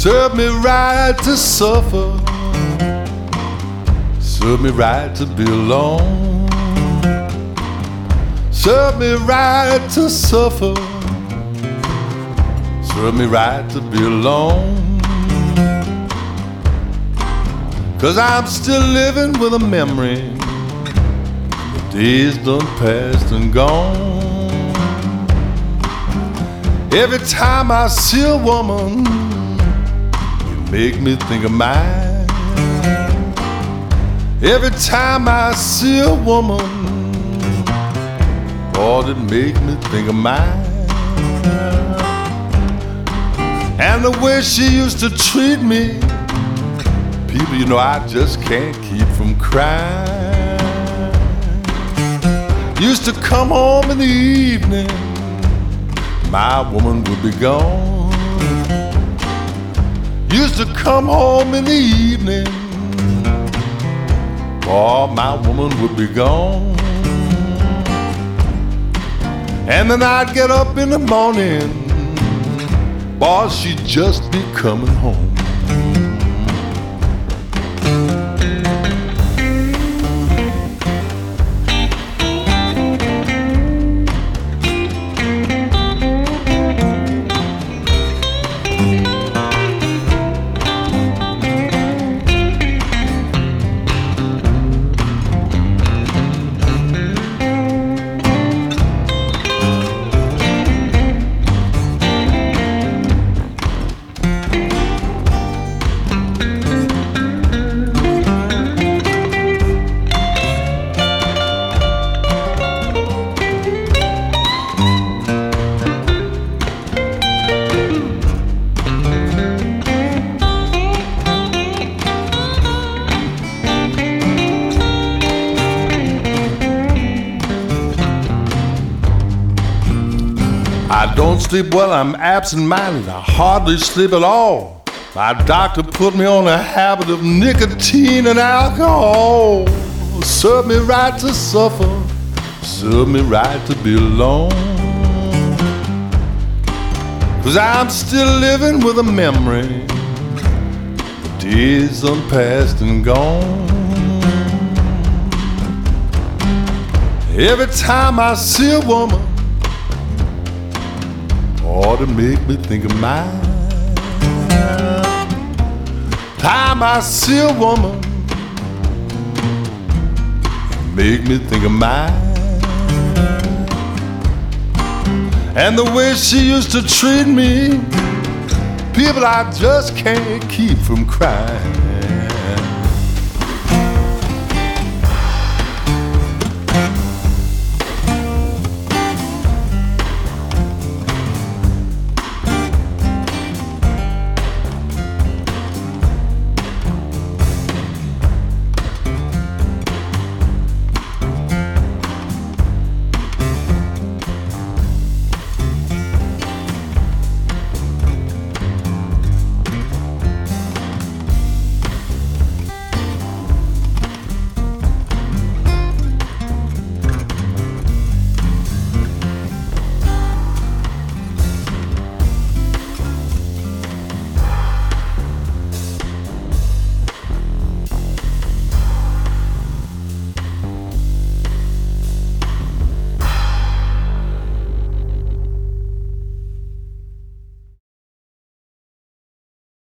Serve me right to suffer, serve me right to be alone. Serve me right to suffer, serve me right to be alone. 'Cause I'm still living with a memory, the days done past and gone. Every time I see a woman, you make me think of mine. Every time I see a woman, Lord, it make me think of mine. And the way she used to treat me, people, you know, I just can't keep from crying. Used to come home in the evening, my woman would be gone. Used to come home in the evening, oh, my woman would be gone. And then I'd get up in the morning, boy, she'd just be coming home. I don't sleep well, I'm absent-minded, I hardly sleep at all. My doctor put me on a habit of nicotine and alcohol. Serve me right to suffer, serve me right to be alone. 'Cause I'm still living with a memory, the days done past and gone. Every time I see a woman, ought to make me think of mine. Time I see a woman, make me think of mine. And the way she used to treat me, people, I just can't keep from crying.